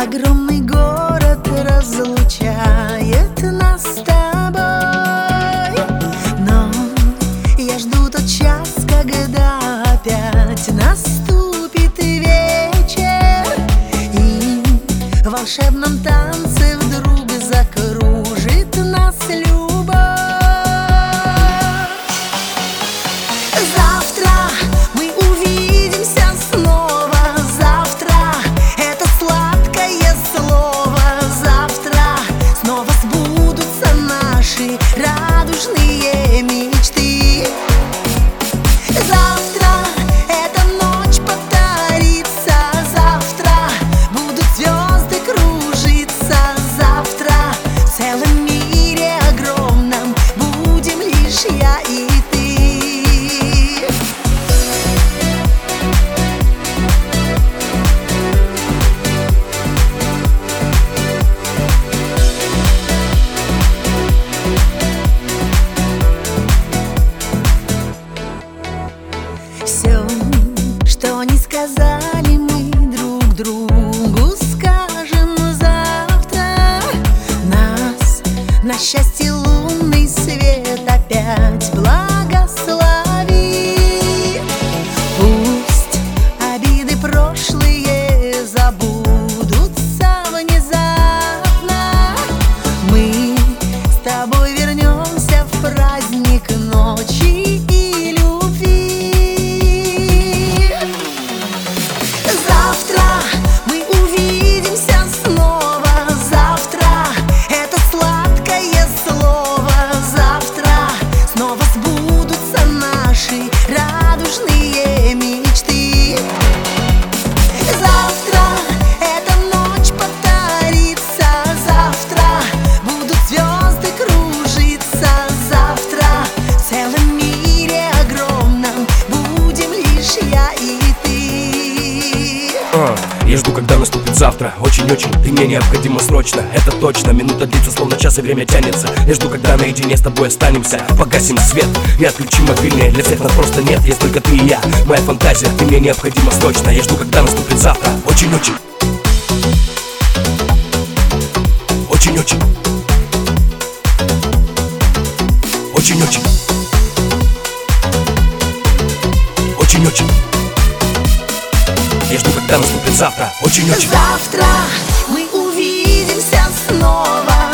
Огромный город разлучает нас с тобой, но я жду тот час, когда опять наступит вечер, и в волшебном танце вдруг закружит нас любовь. Завтра мы увидимся снова, завтра это сладкое слово, завтра снова сбудутся наши радужные мечты. Завтра эта ночь повторится, завтра будут звезды кружиться, завтра в целом мире огромном будем лишь я и ты. Все, что не сказали мы друг другу, скажем завтра. Нас на счастье лунный свет опять благослови. Пусть обиды прошлые забудутся внезапно. Мы с тобой вернемся в праздник ночи и любви. Завтра мы увидимся снова, завтра это сладкое слово, завтра снова сбудутся наши радужные мечты. Завтра эта ночь повторится, завтра будут звезды кружиться, завтра в целом мире огромном будем лишь я и ты. Я жду, когда наступит завтра. Очень-очень, ты мне необходима срочно. Это точно, минута длится, словно час, и время тянется. Я жду, когда наедине с тобой останемся. Погасим свет и отключим мобильные. Для всех нас просто нет, есть только ты и я. Моя фантазия, ты мне необходима срочно. Я жду, когда наступит завтра. Очень-очень. Очень-очень. Очень-очень. Очень-очень. Я жду, когда наступит завтра. Очень-очень. Завтра мы увидимся снова,